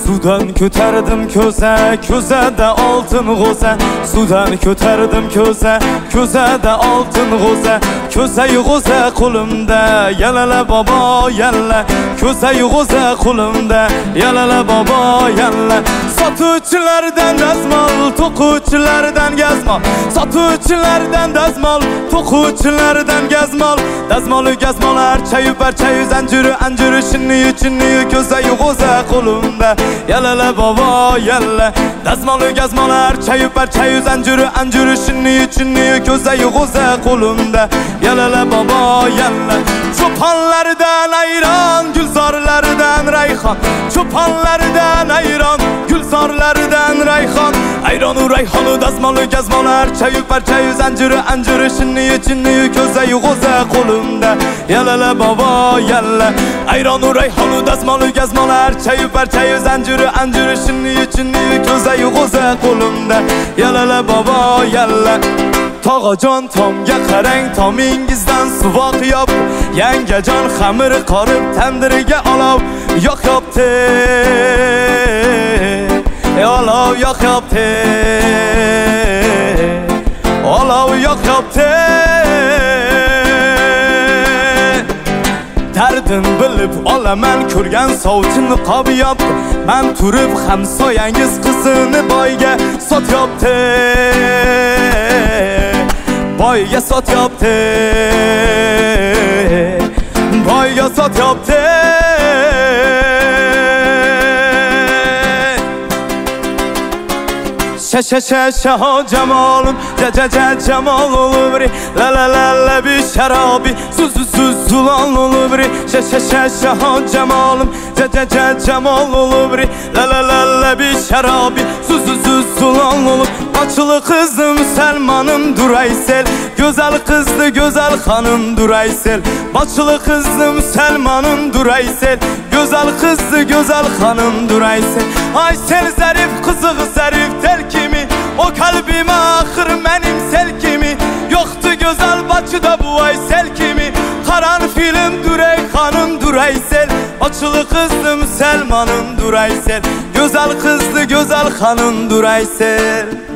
Sudan ko'tardim ko'za, ko'zada oltin g'o'za. Sudan ko'tardim ko'za, ko'zada oltin g'o'za. Ko'za-yu g'o'za qo'limda, yalala bobo yalla. Ko'za-yu g'o'za qo'limda, yalala bobo yalla. Sotuvchilardan dazmol, to'quvchilardan gazmol. Sotuvchilardan dazmol, to'quvchilardan gazmol. Dazmolu gazmolar, chayu barchayu zanjiri anjiri shinniyu chinniyu ko'za-yu g'o'za qo'limda, yalala bobo yalla. Dazmolu gazmolar, chayu barchayu zanjiri anjiri shinniyu chinniyu ko'za-yu g'o'za qo'limda, yalala bobo yalla. Cho'ponlardan ayron, gulzorlaridan rayhon. Cho'ponlardan ayron, gulzorlaridan rayhon. Ayronu rayhonu dazmolu gazmolar, chayu barchayu zanjiri anjiri shinniyu chinniyu ko'za-yu g'o'za qo'limda, yalala bobo yalla. Ayronu rayhonu dazmolu gazmolar, chayu barchayu zanjiri anjiri shinniyu chinniyu ko'za-yu g'o'za qo'limda, yalala bobo yalla. Tog'ajon tomga qarang, tomingizdan suvoq yop. Yangajon xamir qorib tandiriga olov yoqyapti. Olov yoqyapti. Olov yoqyapti. Dardim bilib olaman, ko'rgan sovchi niqob yopdi. Men turib hamsoyangiz qizini boyga sotyapti. Boyga sotyapti. Boyga sotyapti. Şa cemalım, cemal olubri. La la la la bir şarabi, sus sulan olubri. Şa cemalım, cemal olubri. La la la la bir şarabi, sus sulan olub. Açılı kızdı Müslümanım Duraysel, güzel kızdı güzel hanım Duraysel. Açılı kızdı Müslümanım Duraysel, güzel kızdı güzel hanım Duraysel. Aysel zarif kızı zarif tel kimi, o kalbime ahır benim sel kimi. Yoktu güzel Bakıda bu Aysel kimi, karan film Duray hanım Duraysel. Açılı kızdı Müslümanım Duraysel, güzel kızdı güzel hanım Duraysel.